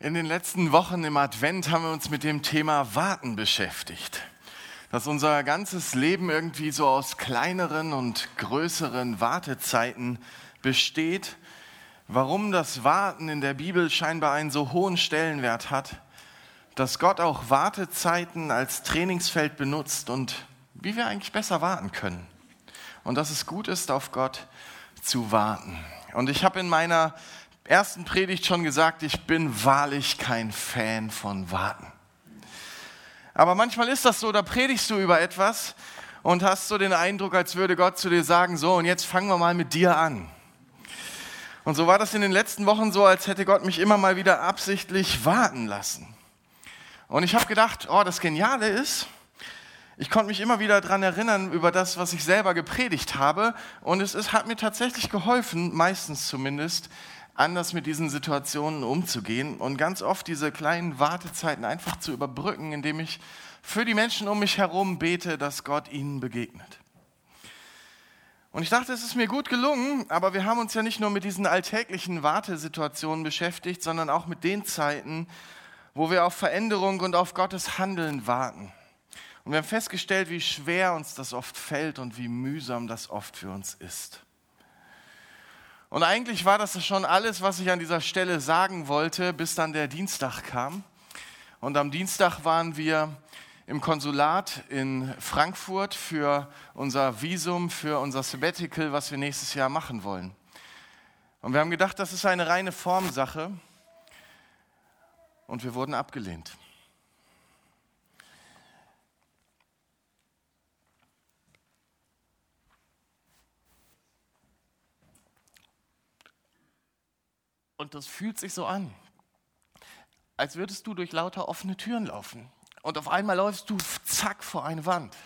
In den letzten Wochen im Advent haben wir uns mit dem Thema Warten beschäftigt. Dass unser ganzes Leben irgendwie so aus kleineren und größeren Wartezeiten besteht. Warum das Warten in der Bibel scheinbar einen so hohen Stellenwert hat. Dass Gott auch Wartezeiten als Trainingsfeld benutzt und wie wir eigentlich besser warten können. Und dass es gut ist, auf Gott zu warten. Und ich habe in meiner ersten Predigt schon gesagt, ich bin wahrlich kein Fan von Warten. Aber manchmal ist das so, da predigst du über etwas und hast so den Eindruck, als würde Gott zu dir sagen, so und jetzt fangen wir mal mit dir an. Und so war das in den letzten Wochen so, als hätte Gott mich immer mal wieder absichtlich warten lassen. Und ich habe gedacht, das Geniale ist, ich konnte mich immer wieder daran erinnern über das, was ich selber gepredigt habe und es hat mir tatsächlich geholfen, meistens zumindest, anders mit diesen Situationen umzugehen und ganz oft diese kleinen Wartezeiten einfach zu überbrücken, indem ich für die Menschen um mich herum bete, dass Gott ihnen begegnet. Und ich dachte, es ist mir gut gelungen, aber wir haben uns ja nicht nur mit diesen alltäglichen Wartesituationen beschäftigt, sondern auch mit den Zeiten, wo wir auf Veränderung und auf Gottes Handeln warten. Und wir haben festgestellt, wie schwer uns das oft fällt und wie mühsam das oft für uns ist. Und eigentlich war das schon alles, was ich an dieser Stelle sagen wollte, bis dann der Dienstag kam. Und am Dienstag waren wir im Konsulat in Frankfurt für unser Visum, für unser Sabbatical, was wir nächstes Jahr machen wollen. Und wir haben gedacht, das ist eine reine Formsache. Und wir wurden abgelehnt. Und das fühlt sich so an, als würdest du durch lauter offene Türen laufen. Und auf einmal läufst du zack vor eine Wand.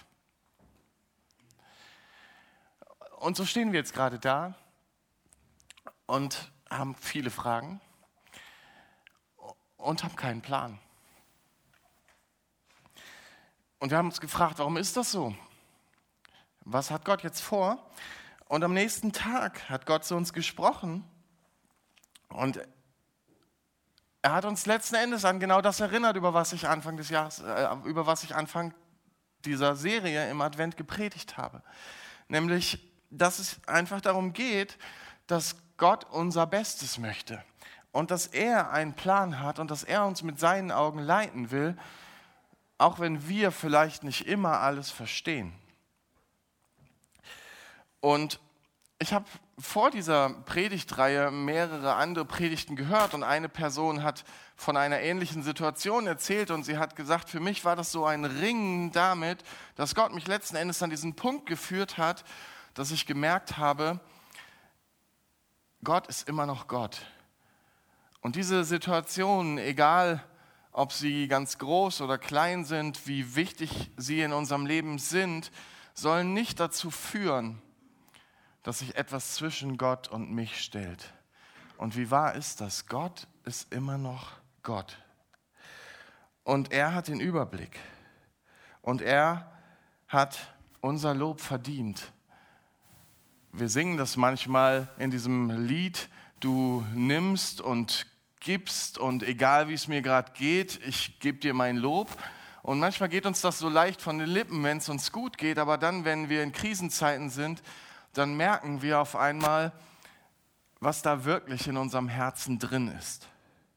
Und so stehen wir jetzt gerade da und haben viele Fragen und haben keinen Plan. Und wir haben uns gefragt, warum ist das so? Was hat Gott jetzt vor? Und am nächsten Tag hat Gott zu uns gesprochen. Und er hat uns letzten Endes an genau das erinnert, über was ich Anfang dieser Serie im Advent gepredigt habe. Nämlich, dass es einfach darum geht, dass Gott unser Bestes möchte und dass er einen Plan hat und dass er uns mit seinen Augen leiten will, auch wenn wir vielleicht nicht immer alles verstehen. Und ich habe vor dieser Predigtreihe mehrere andere Predigten gehört und eine Person hat von einer ähnlichen Situation erzählt und sie hat gesagt, für mich war das so ein Ringen damit, dass Gott mich letzten Endes an diesen Punkt geführt hat, dass ich gemerkt habe, Gott ist immer noch Gott. Und diese Situationen, egal ob sie ganz groß oder klein sind, wie wichtig sie in unserem Leben sind, sollen nicht dazu führen, dass sich etwas zwischen Gott und mich stellt. Und wie wahr ist das? Gott ist immer noch Gott. Und er hat den Überblick. Und er hat unser Lob verdient. Wir singen das manchmal in diesem Lied, du nimmst und gibst und egal wie es mir gerade geht, ich gebe dir mein Lob. Und manchmal geht uns das so leicht von den Lippen, wenn es uns gut geht, aber dann, wenn wir in Krisenzeiten sind, dann merken wir auf einmal, was da wirklich in unserem Herzen drin ist.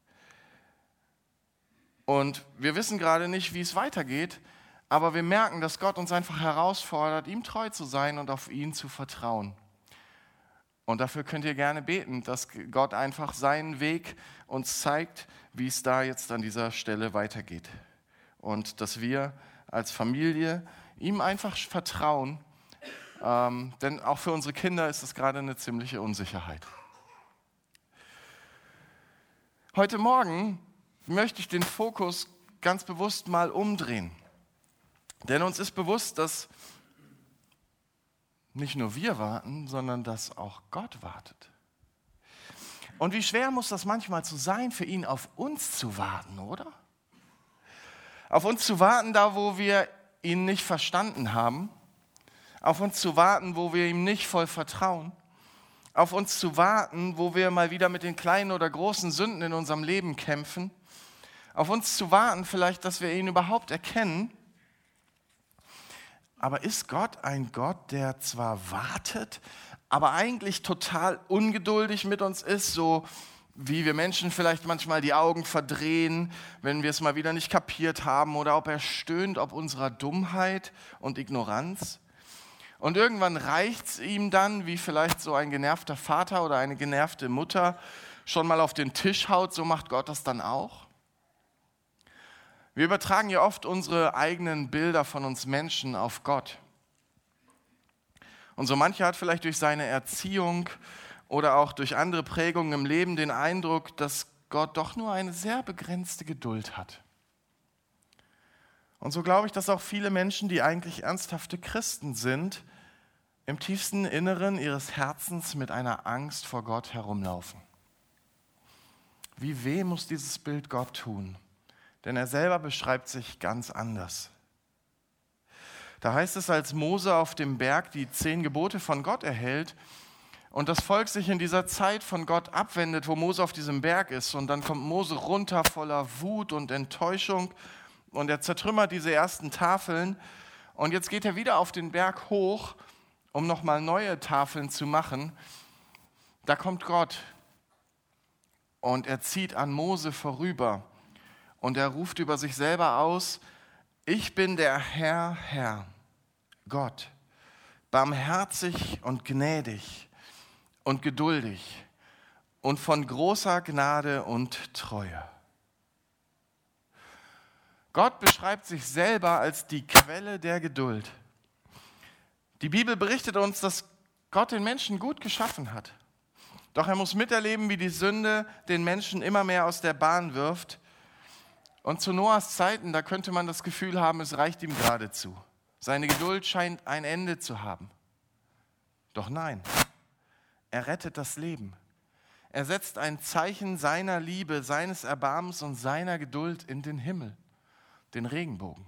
Und wir wissen gerade nicht, wie es weitergeht, aber wir merken, dass Gott uns einfach herausfordert, ihm treu zu sein und auf ihn zu vertrauen. Und dafür könnt ihr gerne beten, dass Gott einfach seinen Weg uns zeigt, wie es da jetzt an dieser Stelle weitergeht. Und dass wir als Familie ihm einfach vertrauen, denn auch für unsere Kinder ist es gerade eine ziemliche Unsicherheit. Heute Morgen möchte ich den Fokus ganz bewusst mal umdrehen. Denn uns ist bewusst, dass nicht nur wir warten, sondern dass auch Gott wartet. Und wie schwer muss das manchmal so sein, für ihn auf uns zu warten, oder? Auf uns zu warten, da wo wir ihn nicht verstanden haben, auf uns zu warten, wo wir ihm nicht voll vertrauen, auf uns zu warten, wo wir mal wieder mit den kleinen oder großen Sünden in unserem Leben kämpfen, auf uns zu warten vielleicht, dass wir ihn überhaupt erkennen. Aber ist Gott ein Gott, der zwar wartet, aber eigentlich total ungeduldig mit uns ist, so wie wir Menschen vielleicht manchmal die Augen verdrehen, wenn wir es mal wieder nicht kapiert haben, oder ob er stöhnt ob unserer Dummheit und Ignoranz? Und irgendwann reicht es ihm dann, wie vielleicht so ein genervter Vater oder eine genervte Mutter schon mal auf den Tisch haut, so macht Gott das dann auch? Wir übertragen ja oft unsere eigenen Bilder von uns Menschen auf Gott. Und so mancher hat vielleicht durch seine Erziehung oder auch durch andere Prägungen im Leben den Eindruck, dass Gott doch nur eine sehr begrenzte Geduld hat. Und so glaube ich, dass auch viele Menschen, die eigentlich ernsthafte Christen sind, im tiefsten Inneren ihres Herzens mit einer Angst vor Gott herumlaufen. Wie weh muss dieses Bild Gott tun? Denn er selber beschreibt sich ganz anders. Da heißt es, als Mose auf dem Berg die 10 Gebote von Gott erhält und das Volk sich in dieser Zeit von Gott abwendet, wo Mose auf diesem Berg ist, und dann kommt Mose runter voller Wut und Enttäuschung und er zertrümmert diese ersten Tafeln und jetzt geht er wieder auf den Berg hoch, um nochmal neue Tafeln zu machen. Da kommt Gott und er zieht an Mose vorüber. Und er ruft über sich selber aus, ich bin der Herr, Herr, Gott, barmherzig und gnädig und geduldig und von großer Gnade und Treue. Gott beschreibt sich selber als die Quelle der Geduld. Die Bibel berichtet uns, dass Gott den Menschen gut geschaffen hat. Doch er muss miterleben, wie die Sünde den Menschen immer mehr aus der Bahn wirft. Und zu Noahs Zeiten, da könnte man das Gefühl haben, es reicht ihm geradezu. Seine Geduld scheint ein Ende zu haben. Doch nein, er rettet das Leben. Er setzt ein Zeichen seiner Liebe, seines Erbarmens und seiner Geduld in den Himmel, den Regenbogen.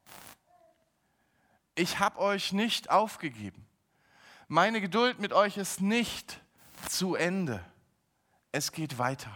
Ich habe euch nicht aufgegeben. Meine Geduld mit euch ist nicht zu Ende. Es geht weiter.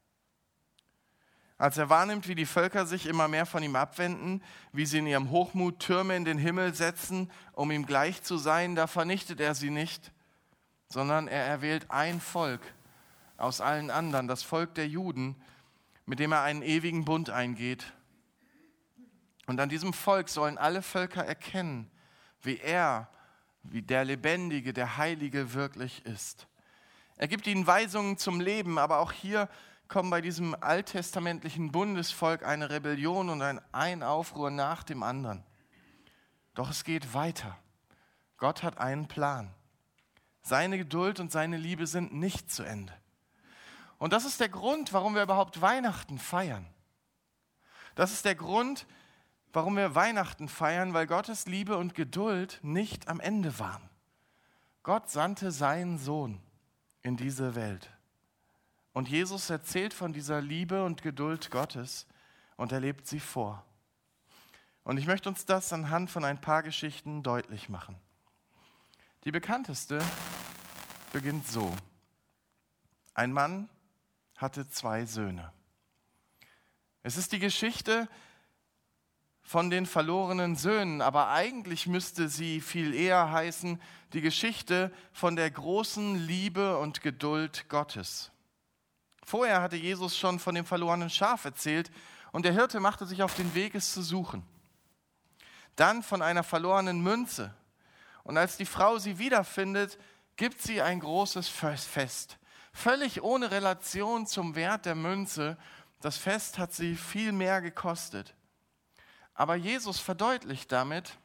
Als er wahrnimmt, wie die Völker sich immer mehr von ihm abwenden, wie sie in ihrem Hochmut Türme in den Himmel setzen, um ihm gleich zu sein, da vernichtet er sie nicht, sondern er erwählt ein Volk aus allen anderen, das Volk der Juden, mit dem er einen ewigen Bund eingeht. Und an diesem Volk sollen alle Völker erkennen, wie er, wie der Lebendige, der Heilige wirklich ist. Er gibt ihnen Weisungen zum Leben, aber auch hier kommen bei diesem alttestamentlichen Bundesvolk eine Rebellion und ein Aufruhr nach dem anderen. Doch es geht weiter. Gott hat einen Plan. Seine Geduld und seine Liebe sind nicht zu Ende. Und das ist der Grund, warum wir überhaupt Weihnachten feiern. Das ist der Grund, warum wir Weihnachten feiern, weil Gottes Liebe und Geduld nicht am Ende waren. Gott sandte seinen Sohn in diese Welt. Und Jesus erzählt von dieser Liebe und Geduld Gottes und er lebt sie vor. Und ich möchte uns das anhand von ein paar Geschichten deutlich machen. Die bekannteste beginnt so. Ein Mann hatte 2 Söhne. Es ist die Geschichte von den verlorenen Söhnen, aber eigentlich müsste sie viel eher heißen, die Geschichte von der großen Liebe und Geduld Gottes. Vorher hatte Jesus schon von dem verlorenen Schaf erzählt und der Hirte machte sich auf den Weg, es zu suchen. Dann von einer verlorenen Münze. Und als die Frau sie wiederfindet, gibt sie ein großes Fest. Völlig ohne Relation zum Wert der Münze. Das Fest hat sie viel mehr gekostet. Aber Jesus verdeutlicht damit,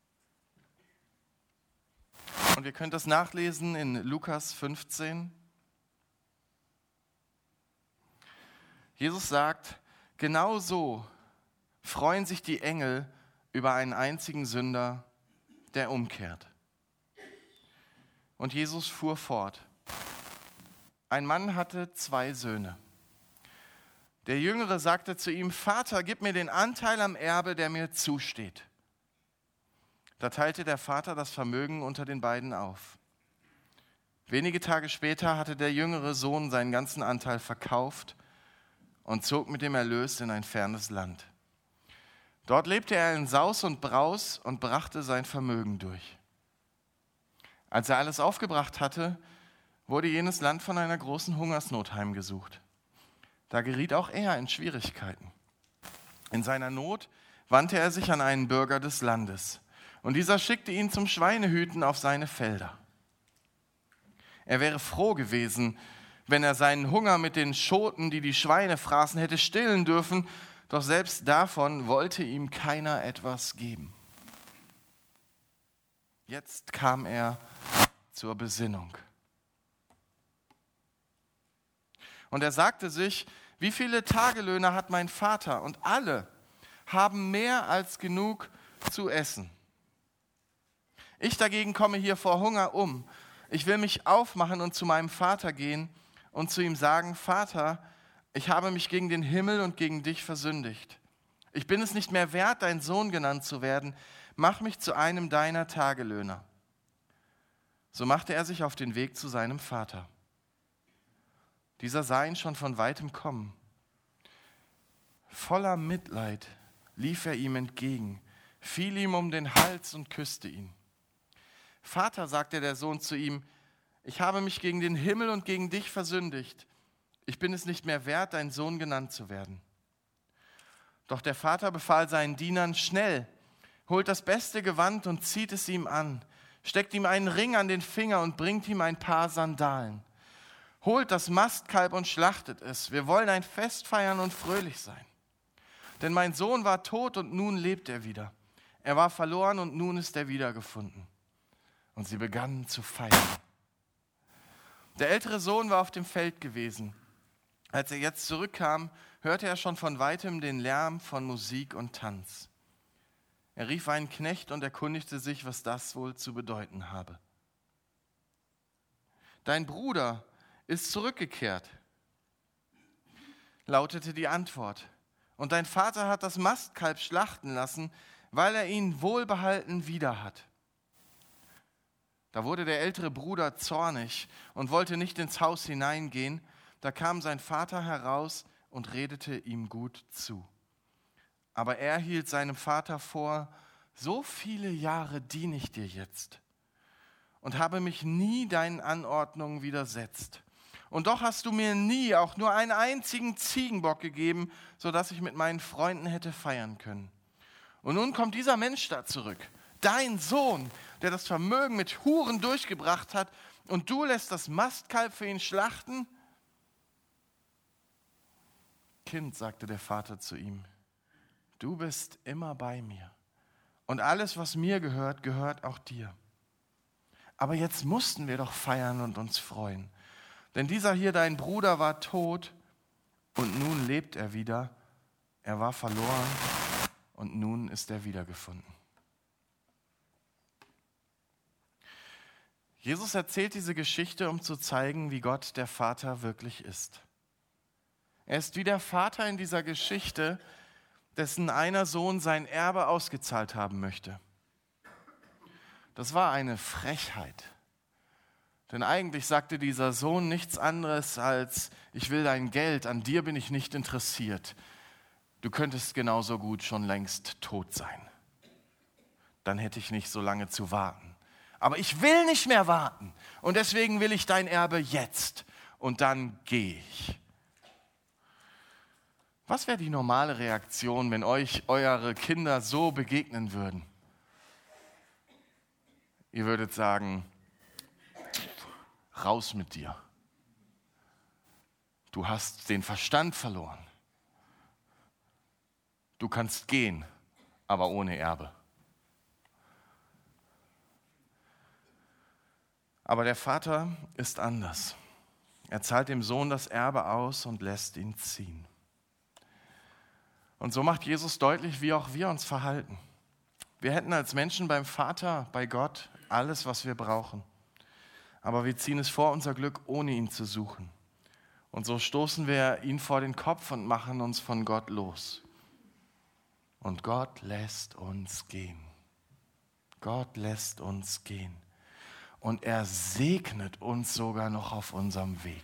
und ihr könnt das nachlesen in Lukas 15, Jesus sagt, genau so freuen sich die Engel über einen einzigen Sünder, der umkehrt. Und Jesus fuhr fort. Ein Mann hatte 2 Söhne. Der Jüngere sagte zu ihm, Vater, gib mir den Anteil am Erbe, der mir zusteht. Da teilte der Vater das Vermögen unter den beiden auf. Wenige Tage später hatte der jüngere Sohn seinen ganzen Anteil verkauft und zog mit dem Erlös in ein fernes Land. Dort lebte er in Saus und Braus und brachte sein Vermögen durch. Als er alles aufgebracht hatte, wurde jenes Land von einer großen Hungersnot heimgesucht. Da geriet auch er in Schwierigkeiten. In seiner Not wandte er sich an einen Bürger des Landes, und dieser schickte ihn zum Schweinehüten auf seine Felder. Er wäre froh gewesen, wenn er seinen Hunger mit den Schoten, die die Schweine fraßen, hätte stillen dürfen, doch selbst davon wollte ihm keiner etwas geben. Jetzt kam er zur Besinnung. Und er sagte sich, wie viele Tagelöhner hat mein Vater? Und alle haben mehr als genug zu essen. Ich dagegen komme hier vor Hunger um. Ich will mich aufmachen und zu meinem Vater gehen und zu ihm sagen, Vater, ich habe mich gegen den Himmel und gegen dich versündigt. Ich bin es nicht mehr wert, dein Sohn genannt zu werden. Mach mich zu einem deiner Tagelöhner. So machte er sich auf den Weg zu seinem Vater. Dieser sah ihn schon von weitem kommen. Voller Mitleid lief er ihm entgegen, fiel ihm um den Hals und küsste ihn. Vater, sagte der Sohn zu ihm, ich habe mich gegen den Himmel und gegen dich versündigt. Ich bin es nicht mehr wert, dein Sohn genannt zu werden. Doch der Vater befahl seinen Dienern, schnell, holt das beste Gewand und zieht es ihm an, steckt ihm einen Ring an den Finger und bringt ihm ein paar Sandalen. Holt das Mastkalb und schlachtet es. Wir wollen ein Fest feiern und fröhlich sein. Denn mein Sohn war tot und nun lebt er wieder. Er war verloren und nun ist er wiedergefunden. Und sie begannen zu feiern. Der ältere Sohn war auf dem Feld gewesen. Als er jetzt zurückkam, hörte er schon von weitem den Lärm von Musik und Tanz. Er rief einen Knecht und erkundigte sich, was das wohl zu bedeuten habe. Dein Bruder ist zurückgekehrt, lautete die Antwort. Und dein Vater hat das Mastkalb schlachten lassen, weil er ihn wohlbehalten wieder hat. Da wurde der ältere Bruder zornig und wollte nicht ins Haus hineingehen. Da kam sein Vater heraus und redete ihm gut zu. Aber er hielt seinem Vater vor, so viele Jahre diene ich dir jetzt und habe mich nie deinen Anordnungen widersetzt. Und doch hast du mir nie auch nur einen einzigen Ziegenbock gegeben, sodass ich mit meinen Freunden hätte feiern können. Und nun kommt dieser Mensch da zurück, dein Sohn, der das Vermögen mit Huren durchgebracht hat, und du lässt das Mastkalb für ihn schlachten? Kind, sagte der Vater zu ihm, du bist immer bei mir. Und alles, was mir gehört, gehört auch dir. Aber jetzt mussten wir doch feiern und uns freuen. Denn dieser hier, dein Bruder, war tot und nun lebt er wieder. Er war verloren und nun ist er wiedergefunden. Jesus erzählt diese Geschichte, um zu zeigen, wie Gott der Vater wirklich ist. Er ist wie der Vater in dieser Geschichte, dessen einer Sohn sein Erbe ausgezahlt haben möchte. Das war eine Frechheit. Denn eigentlich sagte dieser Sohn nichts anderes als, ich will dein Geld, an dir bin ich nicht interessiert. Du könntest genauso gut schon längst tot sein. Dann hätte ich nicht so lange zu warten. Aber ich will nicht mehr warten und deswegen will ich dein Erbe jetzt und dann gehe ich. Was wäre die normale Reaktion, wenn euch eure Kinder so begegnen würden? Ihr würdet sagen, raus mit dir. Du hast den Verstand verloren. Du kannst gehen, aber ohne Erbe. Aber der Vater ist anders. Er zahlt dem Sohn das Erbe aus und lässt ihn ziehen. Und so macht Jesus deutlich, wie auch wir uns verhalten. Wir hätten als Menschen beim Vater, bei Gott, alles, was wir brauchen. Aber wir ziehen es vor, unser Glück ohne ihn zu suchen. Und so stoßen wir ihn vor den Kopf und machen uns von Gott los. Und Gott lässt uns gehen. Gott lässt uns gehen. und er segnet uns sogar noch auf unserem Weg.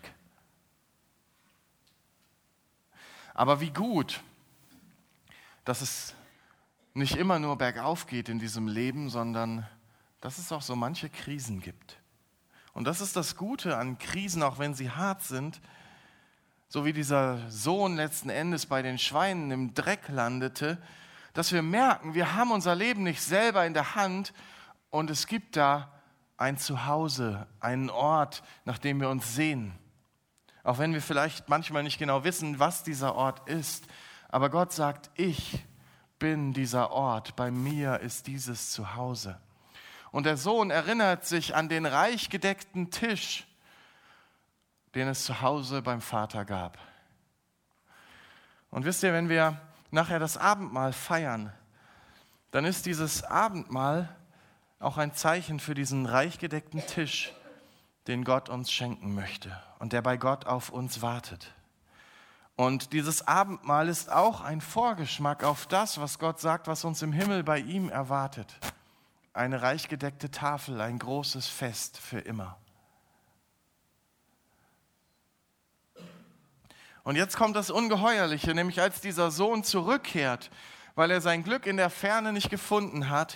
Aber wie gut, dass es nicht immer nur bergauf geht in diesem Leben, sondern dass es auch so manche Krisen gibt. Und das ist das Gute an Krisen, auch wenn sie hart sind, so wie dieser Sohn letzten Endes bei den Schweinen im Dreck landete, dass wir merken, wir haben unser Leben nicht selber in der Hand und es gibt da ein Zuhause, einen Ort, nach dem wir uns sehnen. Auch wenn wir vielleicht manchmal nicht genau wissen, was dieser Ort ist. Aber Gott sagt, ich bin dieser Ort, bei mir ist dieses Zuhause. Und der Sohn erinnert sich an den reich gedeckten Tisch, den es zu Hause beim Vater gab. Und wisst ihr, wenn wir nachher das Abendmahl feiern, dann ist dieses Abendmahl auch ein Zeichen für diesen reich gedeckten Tisch, den Gott uns schenken möchte und der bei Gott auf uns wartet. Und dieses Abendmahl ist auch ein Vorgeschmack auf das, was Gott sagt, was uns im Himmel bei ihm erwartet. Eine reich gedeckte Tafel, ein großes Fest für immer. Und jetzt kommt das Ungeheuerliche, nämlich als dieser Sohn zurückkehrt, weil er sein Glück in der Ferne nicht gefunden hat,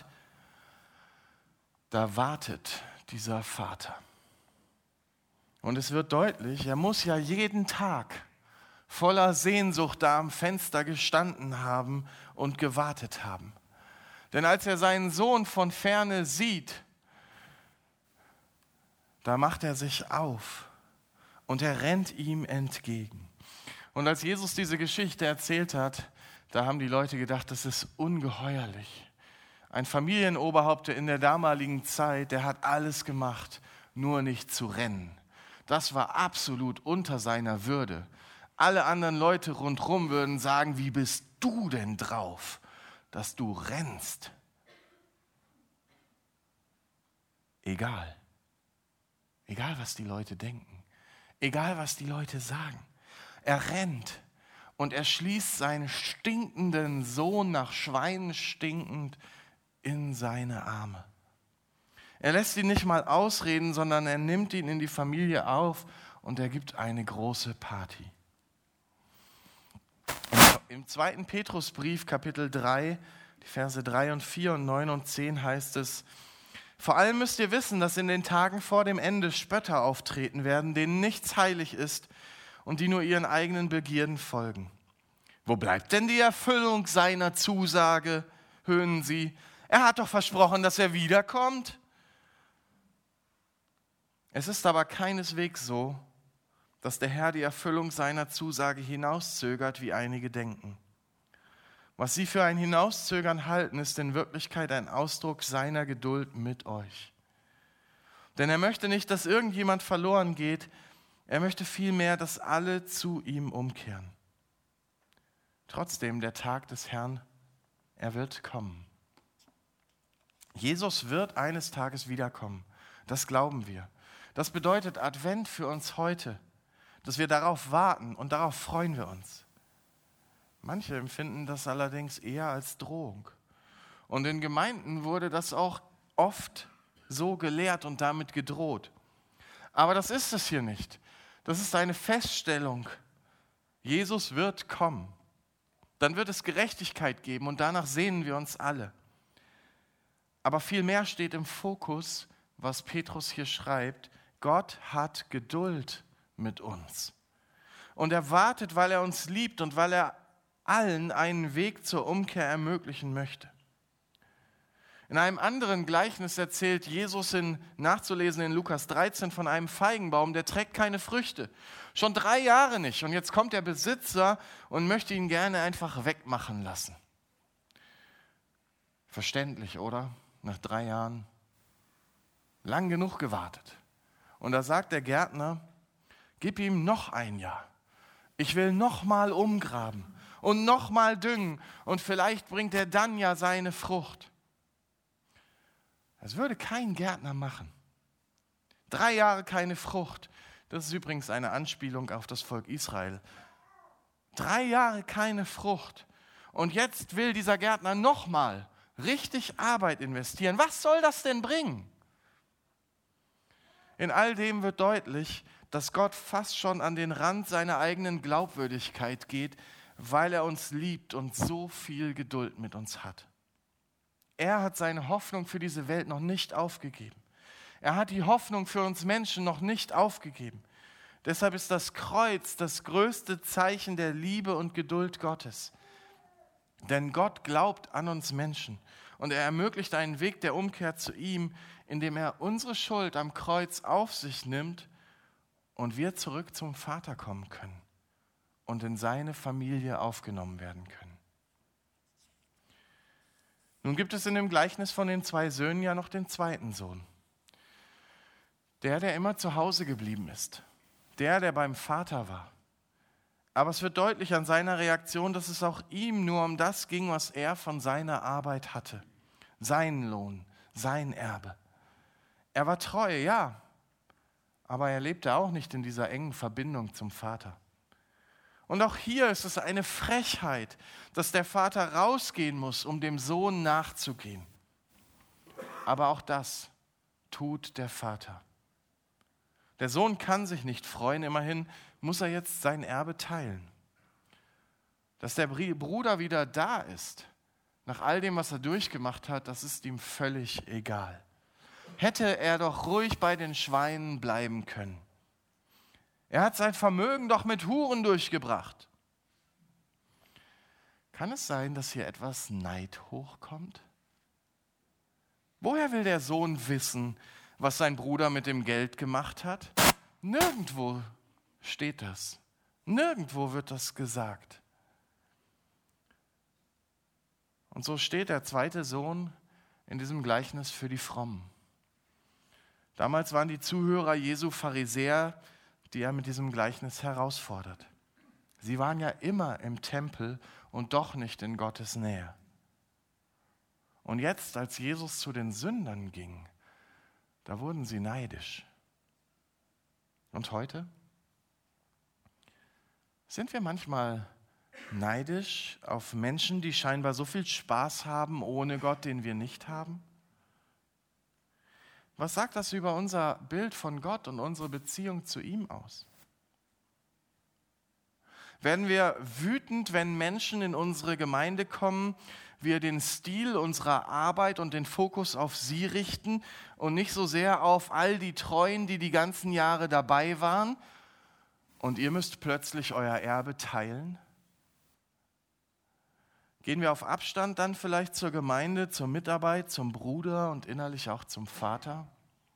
da wartet dieser Vater. Und es wird deutlich, er muss ja jeden Tag voller Sehnsucht da am Fenster gestanden haben und gewartet haben. Denn als er seinen Sohn von Ferne sieht, da macht er sich auf und er rennt ihm entgegen. Und als Jesus diese Geschichte erzählt hat, da haben die Leute gedacht, das ist ungeheuerlich. Ein Familienoberhaupt in der damaligen Zeit, der hat alles gemacht, nur nicht zu rennen. Das war absolut unter seiner Würde. Alle anderen Leute rundherum würden sagen, wie bist du denn drauf, dass du rennst? Egal. Egal, was die Leute denken. Egal, was die Leute sagen. Er rennt und er schließt seinen stinkenden Sohn nach Schweinen stinkend in seine Arme. Er lässt ihn nicht mal ausreden, sondern er nimmt ihn in die Familie auf und er gibt eine große Party. Im 2. Petrusbrief, Kapitel 3, die Verse 3 und 4 und 9 und 10 heißt es: Vor allem müsst ihr wissen, dass in den Tagen vor dem Ende Spötter auftreten werden, denen nichts heilig ist und die nur ihren eigenen Begierden folgen. Wo bleibt denn die Erfüllung seiner Zusage, höhnen sie? Er hat doch versprochen, dass er wiederkommt. Es ist aber keineswegs so, dass der Herr die Erfüllung seiner Zusage hinauszögert, wie einige denken. Was sie für ein Hinauszögern halten, ist in Wirklichkeit ein Ausdruck seiner Geduld mit euch. Denn er möchte nicht, dass irgendjemand verloren geht, er möchte vielmehr, dass alle zu ihm umkehren. Trotzdem, der Tag des Herrn, er wird kommen. Jesus wird eines Tages wiederkommen. Das glauben wir. Das bedeutet Advent für uns heute, dass wir darauf warten und darauf freuen wir uns. Manche empfinden das allerdings eher als Drohung. Und in Gemeinden wurde das auch oft so gelehrt und damit gedroht. Aber das ist es hier nicht. Das ist eine Feststellung. Jesus wird kommen. Dann wird es Gerechtigkeit geben und danach sehnen wir uns alle. Aber viel mehr steht im Fokus, was Petrus hier schreibt. Gott hat Geduld mit uns. Und er wartet, weil er uns liebt und weil er allen einen Weg zur Umkehr ermöglichen möchte. In einem anderen Gleichnis erzählt Jesus nachzulesen in Lukas 13 von einem Feigenbaum, der trägt keine Früchte. Schon 3 Jahre nicht. Und jetzt kommt der Besitzer und möchte ihn gerne einfach wegmachen lassen. Verständlich, oder? Nach 3 Jahren. Lang genug gewartet. Und da sagt der Gärtner, gib ihm noch 1 Jahr. Ich will noch mal umgraben und noch mal düngen und vielleicht bringt er dann ja seine Frucht. Das würde kein Gärtner machen. 3 Jahre keine Frucht. Das ist übrigens eine Anspielung auf das Volk Israel. 3 Jahre keine Frucht. Und jetzt will dieser Gärtner nochmal richtig Arbeit investieren. Was soll das denn bringen? In all dem wird deutlich, dass Gott fast schon an den Rand seiner eigenen Glaubwürdigkeit geht, weil er uns liebt und so viel Geduld mit uns hat. Er hat seine Hoffnung für diese Welt noch nicht aufgegeben. Er hat die Hoffnung für uns Menschen noch nicht aufgegeben. Deshalb ist das Kreuz das größte Zeichen der Liebe und Geduld Gottes. Denn Gott glaubt an uns Menschen und er ermöglicht einen Weg der Umkehr zu ihm, indem er unsere Schuld am Kreuz auf sich nimmt und wir zurück zum Vater kommen können und in seine Familie aufgenommen werden können. Nun gibt es in dem Gleichnis von den 2 Söhnen ja noch den zweiten Sohn. Der immer zu Hause geblieben ist. Der beim Vater war. Aber es wird deutlich an seiner Reaktion, dass es auch ihm nur um das ging, was er von seiner Arbeit hatte. Sein Lohn, sein Erbe. Er war treu, ja, aber er lebte auch nicht in dieser engen Verbindung zum Vater. Und auch hier ist es eine Frechheit, dass der Vater rausgehen muss, um dem Sohn nachzugehen. Aber auch das tut der Vater. Der Sohn kann sich nicht freuen, immerhin muss er jetzt sein Erbe teilen. Dass der Bruder wieder da ist, nach all dem, was er durchgemacht hat, das ist ihm völlig egal. Hätte er doch ruhig bei den Schweinen bleiben können. Er hat sein Vermögen doch mit Huren durchgebracht. Kann es sein, dass hier etwas Neid hochkommt? Woher will der Sohn wissen, was sein Bruder mit dem Geld gemacht hat? Nirgendwo steht das. Nirgendwo wird das gesagt. Und so steht der zweite Sohn in diesem Gleichnis für die Frommen. Damals waren die Zuhörer Jesu Pharisäer, die er mit diesem Gleichnis herausfordert. Sie waren ja immer im Tempel und doch nicht in Gottes Nähe. Und jetzt, als Jesus zu den Sündern ging, da wurden sie neidisch. Und heute? Sind wir manchmal neidisch auf Menschen, die scheinbar so viel Spaß haben ohne Gott, den wir nicht haben? Was sagt das über unser Bild von Gott und unsere Beziehung zu ihm aus? Werden wir wütend, wenn Menschen in unsere Gemeinde kommen, wir den Stil unserer Arbeit und den Fokus auf sie richten und nicht so sehr auf all die Treuen, die die ganzen Jahre dabei waren, und ihr müsst plötzlich euer Erbe teilen? Gehen wir auf Abstand dann vielleicht zur Gemeinde, zur Mitarbeit, zum Bruder und innerlich auch zum Vater?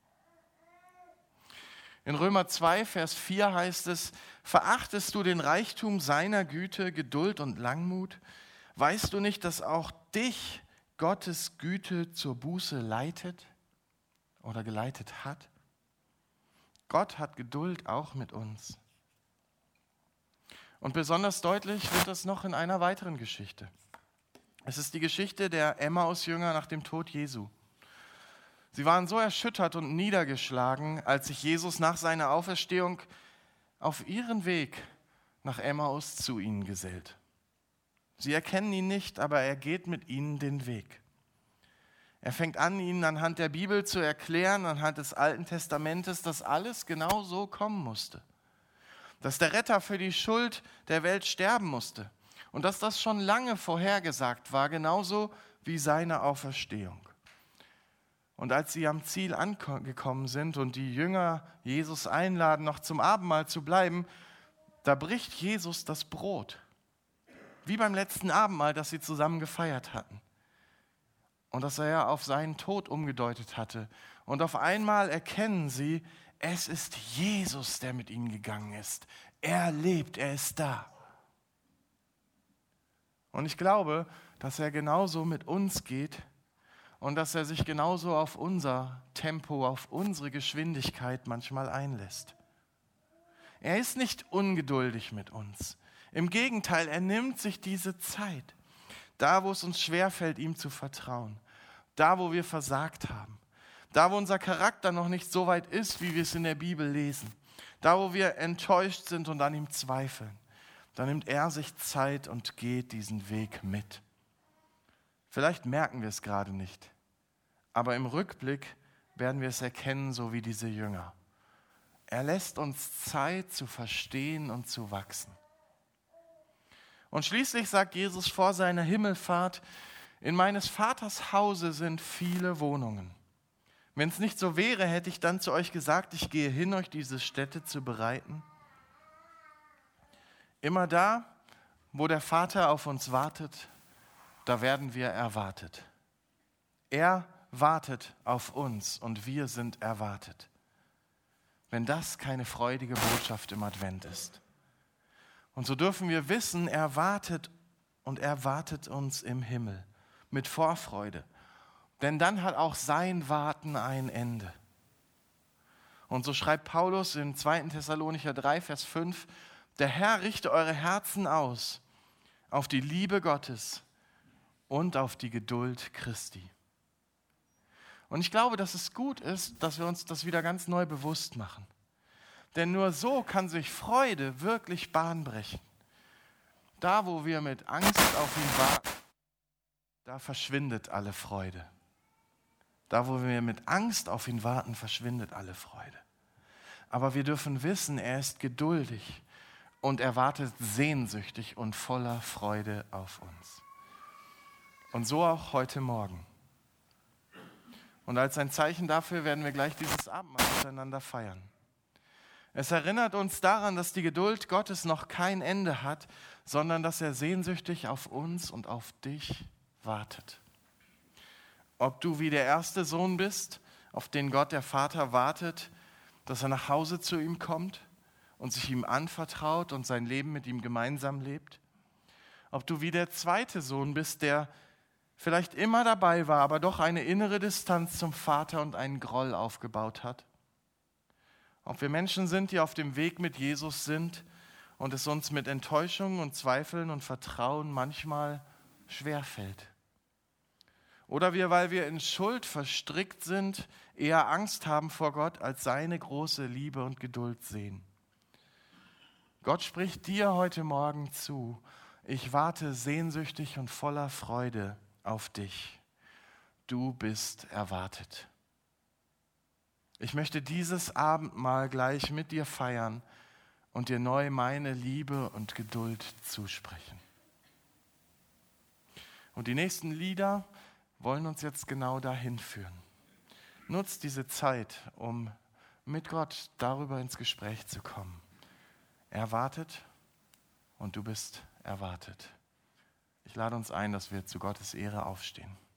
In Römer 2, Vers 4 heißt es: Verachtest du den Reichtum seiner Güte, Geduld und Langmut? Weißt du nicht, dass auch dich Gottes Güte zur Buße leitet oder geleitet hat? Gott hat Geduld auch mit uns. Und besonders deutlich wird das noch in einer weiteren Geschichte. Es ist die Geschichte der Emmaus-Jünger nach dem Tod Jesu. Sie waren so erschüttert und niedergeschlagen, als sich Jesus nach seiner Auferstehung auf ihren Weg nach Emmaus zu ihnen gesellt. Sie erkennen ihn nicht, aber er geht mit ihnen den Weg. Er fängt an, ihnen anhand der Bibel zu erklären, anhand des Alten Testamentes, dass alles genau so kommen musste. Dass der Retter für die Schuld der Welt sterben musste und dass das schon lange vorhergesagt war, genauso wie seine Auferstehung. Und als sie am Ziel angekommen sind und die Jünger Jesus einladen, noch zum Abendmahl zu bleiben, da bricht Jesus das Brot. Wie beim letzten Abendmahl, das sie zusammen gefeiert hatten. Und dass er ja auf seinen Tod umgedeutet hatte. Und auf einmal erkennen sie, es ist Jesus, der mit ihnen gegangen ist. Er lebt, er ist da. Und ich glaube, dass er genauso mit uns geht und dass er sich genauso auf unser Tempo, auf unsere Geschwindigkeit manchmal einlässt. Er ist nicht ungeduldig mit uns. Im Gegenteil, er nimmt sich diese Zeit, da wo es uns schwerfällt, ihm zu vertrauen, da wo wir versagt haben, da wo unser Charakter noch nicht so weit ist, wie wir es in der Bibel lesen, da wo wir enttäuscht sind und an ihm zweifeln, da nimmt er sich Zeit und geht diesen Weg mit. Vielleicht merken wir es gerade nicht, aber im Rückblick werden wir es erkennen, so wie diese Jünger. Er lässt uns Zeit zu verstehen und zu wachsen. Und schließlich sagt Jesus vor seiner Himmelfahrt: In meines Vaters Hause sind viele Wohnungen. Wenn es nicht so wäre, hätte ich dann zu euch gesagt, ich gehe hin, euch diese Stätte zu bereiten. Immer da, wo der Vater auf uns wartet, da werden wir erwartet. Er wartet auf uns und wir sind erwartet. Wenn das keine freudige Botschaft im Advent ist. Und so dürfen wir wissen, er wartet und er wartet uns im Himmel mit Vorfreude. Denn dann hat auch sein Warten ein Ende. Und so schreibt Paulus in 2. Thessalonicher 3, Vers 5, der Herr richte eure Herzen aus auf die Liebe Gottes und auf die Geduld Christi. Und ich glaube, dass es gut ist, dass wir uns das wieder ganz neu bewusst machen. Denn nur so kann sich Freude wirklich Bahn brechen. Da, wo wir mit Angst auf ihn warten, da verschwindet alle Freude. Da, wo wir mit Angst auf ihn warten, verschwindet alle Freude. Aber wir dürfen wissen, er ist geduldig und er wartet sehnsüchtig und voller Freude auf uns. Und so auch heute Morgen. Und als ein Zeichen dafür werden wir gleich dieses Abendmahl miteinander feiern. Es erinnert uns daran, dass die Geduld Gottes noch kein Ende hat, sondern dass er sehnsüchtig auf uns und auf dich wartet. Ob du wie der erste Sohn bist, auf den Gott der Vater wartet, dass er nach Hause zu ihm kommt und sich ihm anvertraut und sein Leben mit ihm gemeinsam lebt. Ob du wie der zweite Sohn bist, der vielleicht immer dabei war, aber doch eine innere Distanz zum Vater und einen Groll aufgebaut hat. Ob wir Menschen sind, die auf dem Weg mit Jesus sind und es uns mit Enttäuschung und Zweifeln und Vertrauen manchmal schwerfällt. Oder wir, weil wir in Schuld verstrickt sind, eher Angst haben vor Gott, als seine große Liebe und Geduld sehen. Gott spricht dir heute Morgen zu: Ich warte sehnsüchtig und voller Freude auf dich. Du bist erwartet. Ich möchte dieses Abendmahl gleich mit dir feiern und dir neu meine Liebe und Geduld zusprechen. Und die nächsten Lieder wollen uns jetzt genau dahin führen. Nutz diese Zeit, um mit Gott darüber ins Gespräch zu kommen. Er wartet und du bist erwartet. Ich lade uns ein, dass wir zu Gottes Ehre aufstehen.